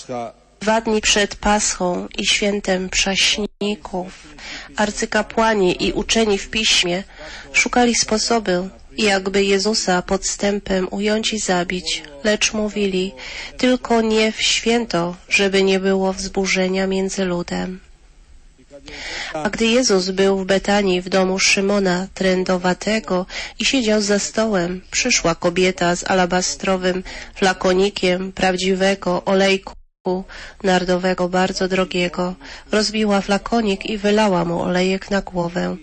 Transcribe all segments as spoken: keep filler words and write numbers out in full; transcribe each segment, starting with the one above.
Dwa dni przed Paschą i świętem Prześników arcykapłani i uczeni w piśmie szukali sposobu, jakby Jezusa podstępem ująć i zabić, lecz mówili, tylko nie w święto, żeby nie było wzburzenia między ludem. A gdy Jezus był w Betanii w domu Szymona Trędowatego i siedział za stołem, przyszła kobieta z alabastrowym flakonikiem prawdziwego olejku nardowego, bardzo drogiego. Rozbiła flakonik i wylała mu olejek na głowę.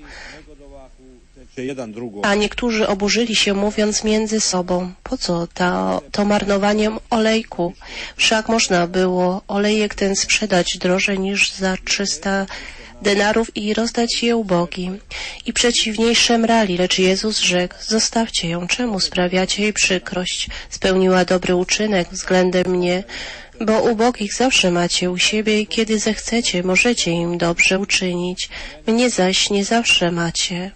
A niektórzy oburzyli się, mówiąc między sobą, po co ta, to marnowanie olejku? Wszak można było olejek ten sprzedać drożej niż za trzysta denarów i rozdać je ubogim. I przeciwniej szemrali, lecz Jezus rzekł, zostawcie ją, czemu sprawiacie jej przykrość? Spełniła dobry uczynek względem mnie, bo ubogich zawsze macie u siebie i kiedy zechcecie, możecie im dobrze uczynić, mnie zaś nie zawsze macie.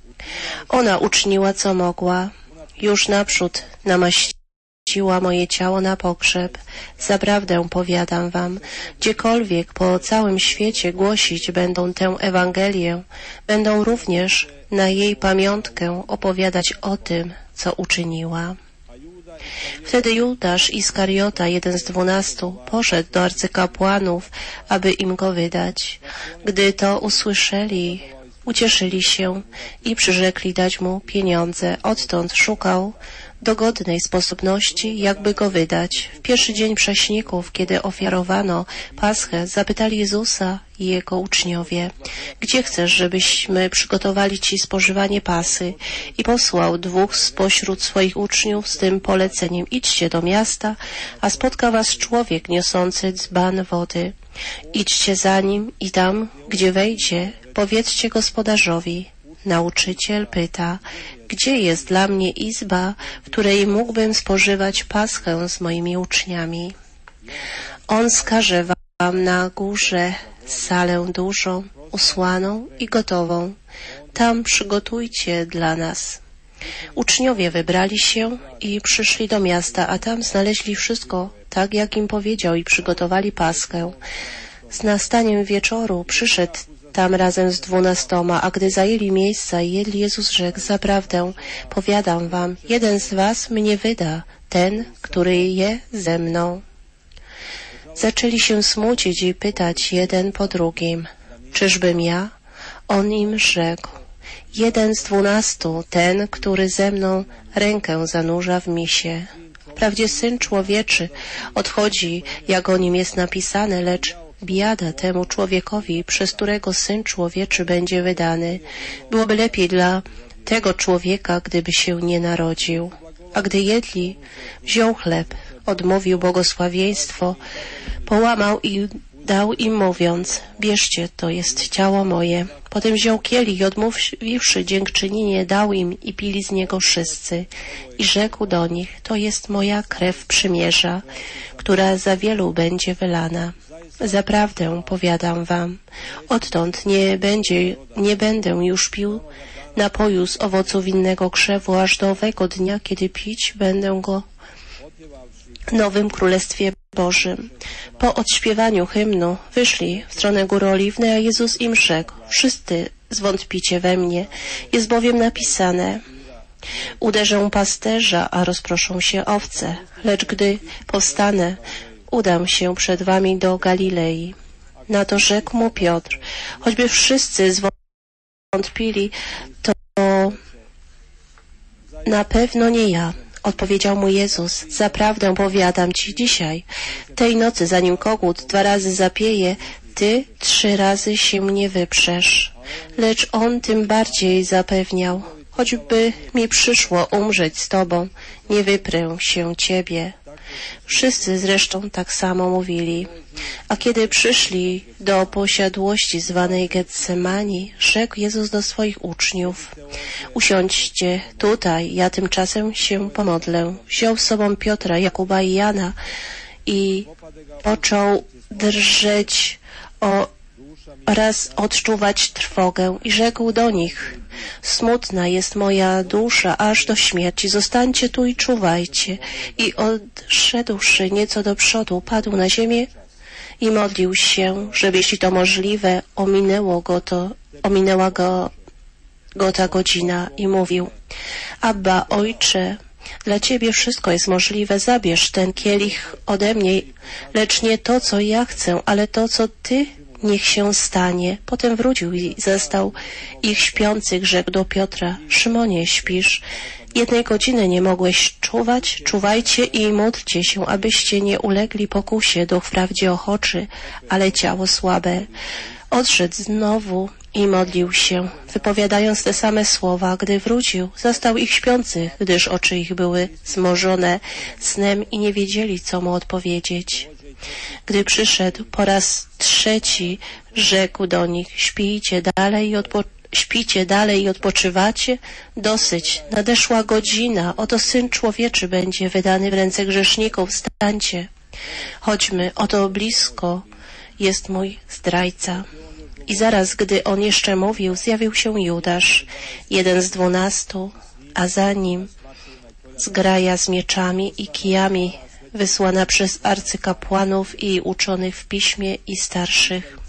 Ona uczyniła, co mogła. Już naprzód namaściła moje ciało na pogrzeb. Zaprawdę powiadam wam, gdziekolwiek po całym świecie głosić będą tę Ewangelię, będą również na jej pamiątkę opowiadać o tym, co uczyniła. Wtedy Judasz Iskariota, jeden z dwunastu, poszedł do arcykapłanów, aby im go wydać. Gdy to usłyszeli, ucieszyli się i przyrzekli dać mu pieniądze. Odtąd szukał dogodnej sposobności, jakby go wydać. W pierwszy dzień Prześników, kiedy ofiarowano Paschę, zapytali Jezusa i jego uczniowie, gdzie chcesz, żebyśmy przygotowali ci spożywanie Pasy? I posłał dwóch spośród swoich uczniów z tym poleceniem, idźcie do miasta, a spotka was człowiek niosący dzban wody. Idźcie za nim i tam, gdzie wejdzie, powiedzcie gospodarzowi, nauczyciel pyta, gdzie jest dla mnie izba, w której mógłbym spożywać Paschę z moimi uczniami? On skaże wam na górze salę dużą, usłaną i gotową. Tam przygotujcie dla nas. Uczniowie wybrali się i przyszli do miasta, a tam znaleźli wszystko tak, jak im powiedział i przygotowali Paschę. Z nastaniem wieczoru przyszedł tam razem z dwunastoma, a gdy zajęli miejsca i jedli, Jezus rzekł, zaprawdę, powiadam wam, jeden z was mnie wyda, ten, który je ze mną. Zaczęli się smucić i pytać jeden po drugim, czyżbym ja? On im rzekł, jeden z dwunastu, ten, który ze mną rękę zanurza w misie. Wprawdzie Syn Człowieczy odchodzi, jak o nim jest napisane, lecz biada temu człowiekowi, przez którego Syn Człowieczy będzie wydany. Byłoby lepiej dla tego człowieka, gdyby się nie narodził. A gdy jedli, wziął chleb, odmówił błogosławieństwo, połamał i dał im, mówiąc, bierzcie, to jest ciało moje. Potem wziął kielich i odmówiwszy dziękczynienie, dał im i pili z niego wszyscy. I rzekł do nich, to jest moja krew przymierza, która za wielu będzie wylana. Zaprawdę powiadam wam, odtąd nie będzie, nie będę już pił napoju z owoców winnego krzewu, aż do owego dnia, kiedy pić będę go w nowym Królestwie Bożym. Po odśpiewaniu hymnu wyszli w stronę Góry Oliwnej, a Jezus im rzekł, wszyscy zwątpicie we mnie, jest bowiem napisane, uderzę pasterza, a rozproszą się owce, lecz gdy powstanę, udam się przed wami do Galilei. Na to rzekł mu Piotr, choćby wszyscy zwątpili, to na pewno nie ja. Odpowiedział mu Jezus, zaprawdę powiadam ci dzisiaj, tej nocy, zanim kogut dwa razy zapieje, ty trzy razy się mnie wyprzesz. Lecz on tym bardziej zapewniał, choćby mi przyszło umrzeć z tobą, nie wyprę się ciebie. Wszyscy zresztą tak samo mówili. A kiedy przyszli do posiadłości zwanej Getsemani, rzekł Jezus do swoich uczniów, usiądźcie tutaj, ja tymczasem się pomodlę. Wziął z sobą Piotra, Jakuba i Jana i począł drżeć o, oraz odczuwać trwogę i rzekł do nich, Smutna jest moja dusza aż do śmierci. Zostańcie tu i czuwajcie. I odszedłszy nieco do przodu, padł na ziemię i modlił się, żeby jeśli to możliwe, ominęło go to, ominęła go, go ta godzina i mówił: Abba, Ojcze, dla Ciebie wszystko jest możliwe, zabierz ten kielich ode mnie, lecz nie to, co ja chcę, ale to, co Ty, niech się stanie. Potem wrócił i zastał ich śpiących, rzekł do Piotra: Szymonie, śpisz? Jednej godziny nie mogłeś czuwać? Czuwajcie i módlcie się, abyście nie ulegli pokusie. Duch wprawdzie ochoczy, ale ciało słabe. Odszedł znowu i modlił się, wypowiadając te same słowa. Gdy wrócił, zastał ich śpiących, gdyż oczy ich były zmorzone snem i nie wiedzieli, co mu odpowiedzieć. Gdy przyszedł po raz trzeci, rzekł do nich: Śpijcie dalej i odpo- śpicie dalej i odpoczywacie? Dosyć, nadeszła godzina, oto Syn Człowieczy będzie wydany w ręce grzeszników. Wstańcie, chodźmy, oto blisko jest mój zdrajca. I zaraz, gdy on jeszcze mówił, zjawił się Judasz, jeden z dwunastu, a za nim zgraja z mieczami i kijami, wysłana przez arcykapłanów i uczonych w piśmie i starszych.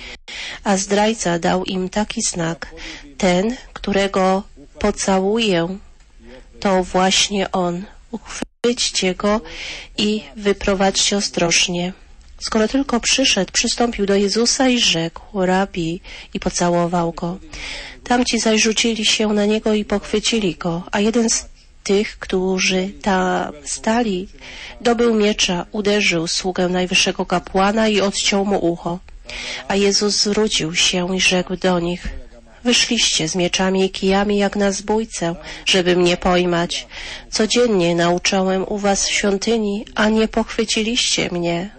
A zdrajca dał im taki znak: ten, którego pocałuję, to właśnie on. Uchwyćcie go i wyprowadźcie ostrożnie. Skoro tylko przyszedł, przystąpił do Jezusa i rzekł: Rabi, i pocałował go. Tamci zaś rzucili się na niego i pochwycili go, a jeden z tych, którzy tam stali, dobył miecza, uderzył sługę najwyższego kapłana i odciął mu ucho. A Jezus zwrócił się i rzekł do nich: Wyszliście z mieczami i kijami jak na zbójcę, żeby mnie pojmać. Codziennie nauczałem u was w świątyni, a nie pochwyciliście mnie.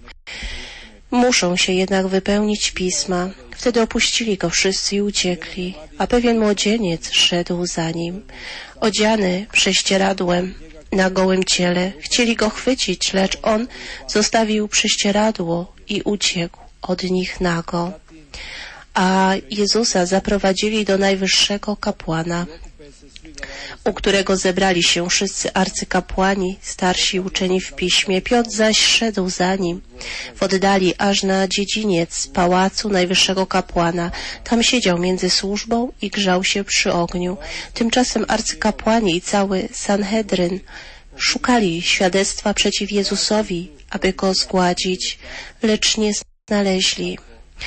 Muszą się jednak wypełnić pisma. Wtedy opuścili go wszyscy i uciekli, a pewien młodzieniec szedł za nim, odziany prześcieradłem na gołym ciele. Chcieli go chwycić, lecz on zostawił prześcieradło i uciekł od nich nago. A Jezusa zaprowadzili do najwyższego kapłana, u którego zebrali się wszyscy arcykapłani, starsi uczeni w piśmie. Piotr zaś szedł za nim w oddali aż na dziedziniec pałacu najwyższego kapłana. Tam siedział między służbą i grzał się przy ogniu. Tymczasem arcykapłani i cały Sanhedryn szukali świadectwa przeciw Jezusowi, aby go zgładzić, lecz nie znaleźli.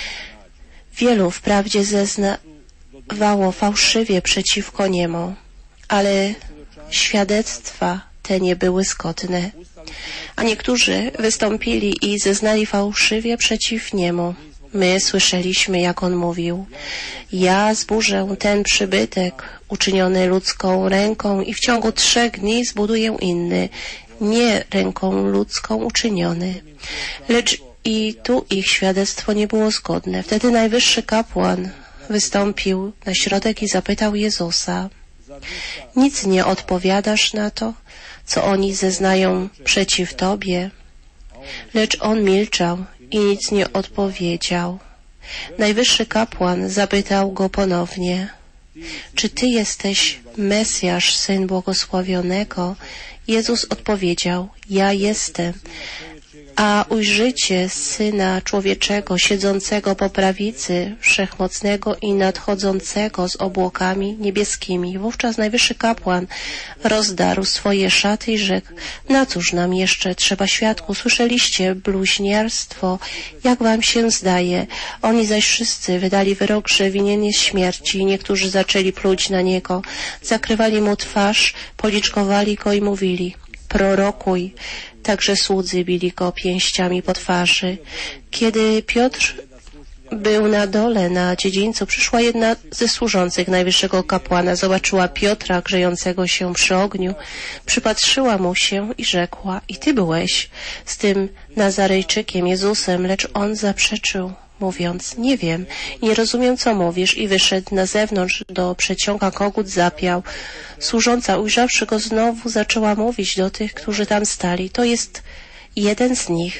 Wielu wprawdzie zeznawało fałszywie przeciwko niemu, ale świadectwa te nie były zgodne. A niektórzy wystąpili i zeznali fałszywie przeciw niemu. My słyszeliśmy, jak on mówił: ja zburzę ten przybytek uczyniony ludzką ręką i w ciągu trzech dni zbuduję inny, nie ręką ludzką uczyniony. Lecz i tu ich świadectwo nie było zgodne. Wtedy najwyższy kapłan wystąpił na środek i zapytał Jezusa: nic nie odpowiadasz na to, co oni zeznają przeciw Tobie? Lecz on milczał i nic nie odpowiedział. Najwyższy kapłan zapytał go ponownie: czy Ty jesteś Mesjasz, Syn Błogosławionego? Jezus odpowiedział: ja jestem. A ujrzycie Syna Człowieczego siedzącego po prawicy Wszechmocnego i nadchodzącego z obłokami niebieskimi. Wówczas najwyższy kapłan rozdarł swoje szaty i rzekł: na cóż nam jeszcze trzeba świadków? Słyszeliście bluźnierstwo, jak wam się zdaje. Oni zaś wszyscy wydali wyrok, że winien jest śmierci. Niektórzy zaczęli pluć na niego, zakrywali mu twarz, policzkowali go i mówili: prorokuj. Także słudzy bili go pięściami po twarzy. Kiedy Piotr był na dole, na dziedzińcu, przyszła jedna ze służących najwyższego kapłana. Zobaczyła Piotra grzejącego się przy ogniu, przypatrzyła mu się i rzekła: i ty byłeś z tym Nazarejczykiem Jezusem. Lecz on zaprzeczył, mówiąc: nie wiem, nie rozumiem, co mówisz. I wyszedł na zewnątrz do przeciąga, kogut zapiał. Służąca, ujrzawszy go znowu, zaczęła mówić do tych, którzy tam stali: to jest jeden z nich.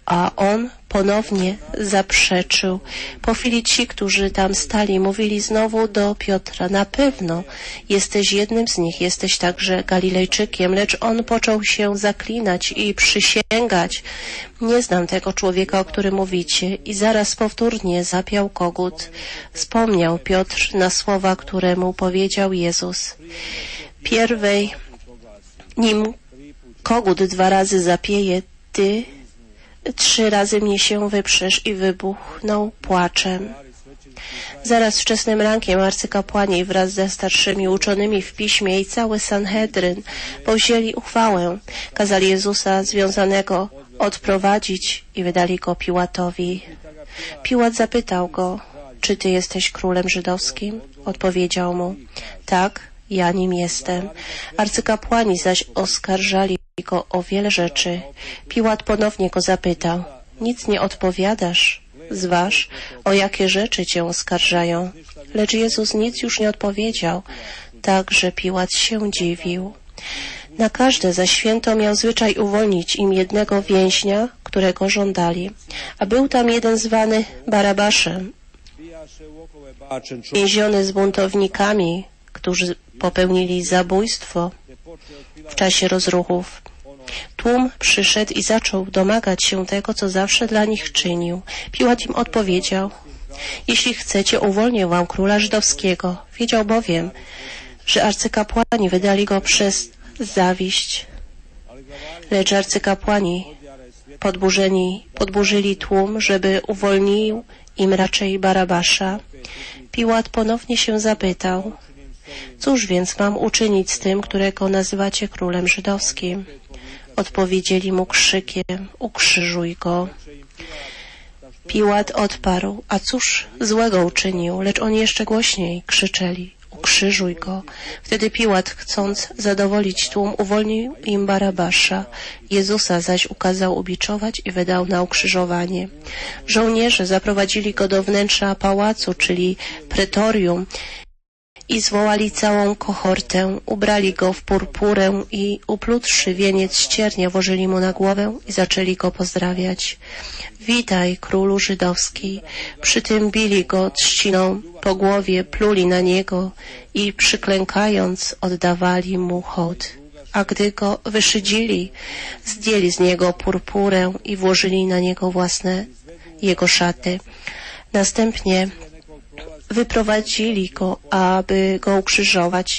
a on ponownie zaprzeczył. Po chwili ci, którzy tam stali, mówili znowu do Piotra: na pewno jesteś jednym z nich, jesteś także Galilejczykiem. Lecz on począł się zaklinać i przysięgać: nie znam tego człowieka, o którym mówicie. I zaraz powtórnie zapiał kogut. Wspomniał Piotr na słowa, które mu powiedział Jezus: pierwej, nim kogut dwa razy zapieje, ty trzy razy mnie się wyprzesz. I wybuchnął płaczem. Zaraz wczesnym rankiem arcykapłani wraz ze starszymi uczonymi w piśmie i cały Sanhedryn powzięli uchwałę. Kazali Jezusa związanego odprowadzić i wydali go Piłatowi. Piłat zapytał go: czy ty jesteś królem żydowskim? Odpowiedział mu: tak, ja nim jestem. Arcykapłani zaś oskarżali go o wiele rzeczy. Piłat ponownie go zapytał: nic nie odpowiadasz? Zważ, o jakie rzeczy cię oskarżają. Lecz Jezus nic już nie odpowiedział, tak że Piłat się dziwił. Na każde zaś święto miał zwyczaj uwolnić im jednego więźnia, którego żądali. A był tam jeden zwany Barabaszem, więziony z buntownikami, którzy popełnili zabójstwo w czasie rozruchów. Tłum przyszedł i zaczął domagać się tego, co zawsze dla nich czynił. Piłat im odpowiedział: jeśli chcecie, uwolnię wam króla żydowskiego. Wiedział bowiem, że arcykapłani wydali go przez zawiść. Lecz arcykapłani podburzeni, podburzyli tłum, żeby uwolnił im raczej Barabasza. Piłat ponownie się zapytał: cóż więc mam uczynić z tym, którego nazywacie królem żydowskim? Odpowiedzieli mu krzykiem: ukrzyżuj go. Piłat odparł: a cóż złego uczynił? Lecz oni jeszcze głośniej krzyczeli: ukrzyżuj go. Wtedy Piłat, chcąc zadowolić tłum, uwolnił im Barabasza. Jezusa zaś ukazał ubiczować i wydał na ukrzyżowanie. Żołnierze zaprowadzili go do wnętrza pałacu, czyli pretorium, i zwołali całą kohortę. Ubrali go w purpurę i uplutszy wieniec ściernia włożyli mu na głowę i zaczęli go pozdrawiać. Witaj, królu żydowski. Przy tym bili go trzciną po głowie, pluli na niego i przyklękając oddawali mu hołd. A gdy go wyszydzili, zdjęli z niego purpurę i włożyli na niego własne jego szaty. Następnie wyprowadzili go, aby go ukrzyżować,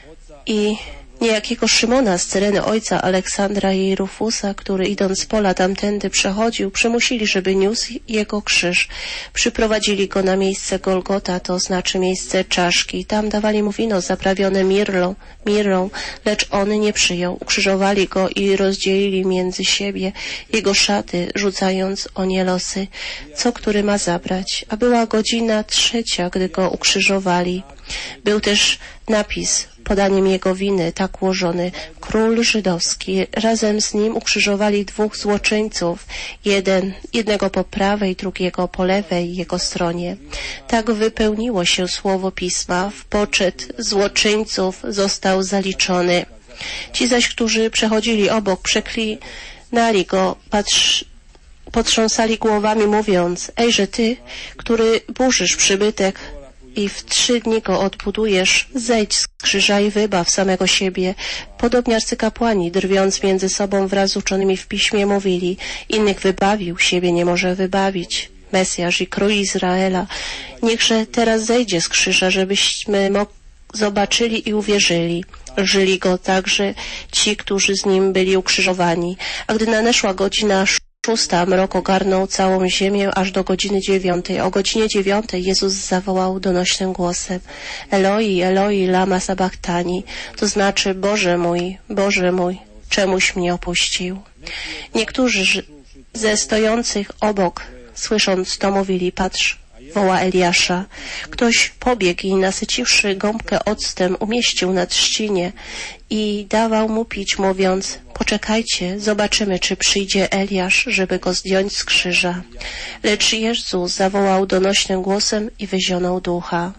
i niejakiego Szymona z Cyreny, ojca Aleksandra i Rufusa, który idąc z pola tamtędy przechodził, przymusili, żeby niósł jego krzyż. Przyprowadzili go na miejsce Golgota, to znaczy miejsce czaszki. Tam dawali mu wino zaprawione mirlą, mirrą, lecz on nie przyjął. Ukrzyżowali go i rozdzielili między siebie jego szaty, rzucając o nie losy, co który ma zabrać. A była godzina trzecia, gdy go ukrzyżowali. Był też napis podaniem jego winy tak ułożony: król żydowski. Razem z nim ukrzyżowali dwóch złoczyńców, jeden, jednego po prawej, drugiego po lewej jego stronie. Tak wypełniło się słowo Pisma: w poczet złoczyńców został zaliczony. Ci zaś, którzy przechodzili obok, przeklinali go, patrz, potrząsali głowami, mówiąc: ejże ty, który burzysz przybytek i w trzy dni go odbudujesz, zejdź z krzyża i wybaw samego siebie. Podobnie arcykapłani, drwiąc między sobą wraz z uczonymi w piśmie, mówili: innych wybawił, siebie nie może wybawić. Mesjasz i król Izraela, niechże teraz zejdzie z krzyża, żebyśmy zobaczyli i uwierzyli. Żyli go także ci, którzy z nim byli ukrzyżowani. A gdy nadeszła godzina szósta, mrok ogarnął całą ziemię aż do godziny dziewiątej. O godzinie dziewiątej Jezus zawołał donośnym głosem: Eloi, Eloi, lama sabachthani, to znaczy: Boże mój, Boże mój, czemuś mnie opuścił. Niektórzy ze stojących obok, słysząc to, mówili: patrz, woła Eliasza. Ktoś pobiegł i, nasyciwszy gąbkę octem, umieścił na trzcinie i dawał mu pić, mówiąc: poczekajcie, zobaczymy, czy przyjdzie Eliasz, żeby go zdjąć z krzyża. Lecz Jezus zawołał donośnym głosem i wyzionął ducha.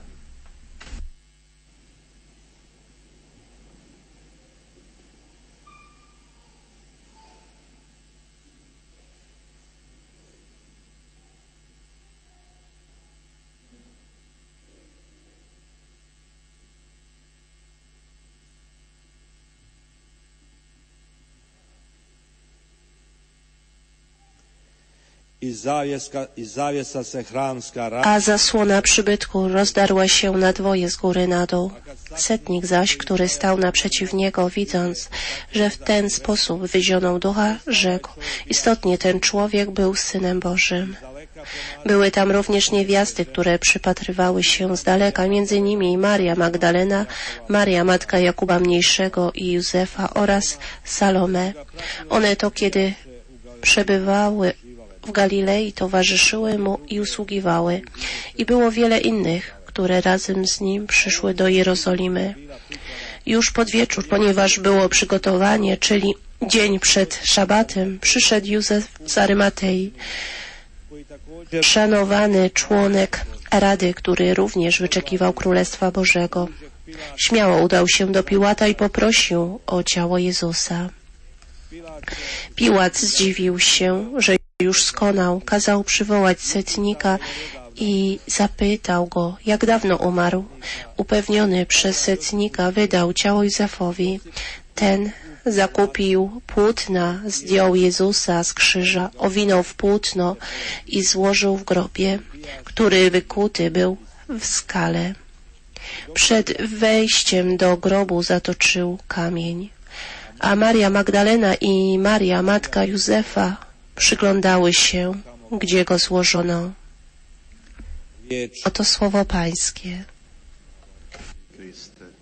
i zawieska, i zawiesa se hramska ra... a zasłona przybytku rozdarła się na dwoje z góry na dół. Setnik zaś, który stał naprzeciw niego, widząc, że w ten sposób wyzionął ducha, rzekł: istotnie ten człowiek był Synem Bożym. Były tam również niewiasty, które przypatrywały się z daleka, między nimi Maria Magdalena, Maria matka Jakuba Mniejszego i Józefa oraz Salome. One to, kiedy przebywały w Galilei, towarzyszyły mu i usługiwały. I było wiele innych, które razem z nim przyszły do Jerozolimy. Już pod wieczór, ponieważ było przygotowanie, czyli dzień przed szabatem, przyszedł Józef z Arymatei, szanowany członek Rady, który również wyczekiwał Królestwa Bożego. Śmiało udał się do Piłata i poprosił o ciało Jezusa. Piłat zdziwił się, że już skonał, kazał przywołać setnika i zapytał go, jak dawno umarł. Upewniony przez setnika, wydał ciało Józefowi. Ten zakupił płótna, zdjął Jezusa z krzyża, owinął w płótno i złożył w grobie, który wykuty był w skale. Przed wejściem do grobu zatoczył kamień, a Maria Magdalena i Maria, matka Józefa, przyglądały się, gdzie go złożono. Oto słowo Pańskie.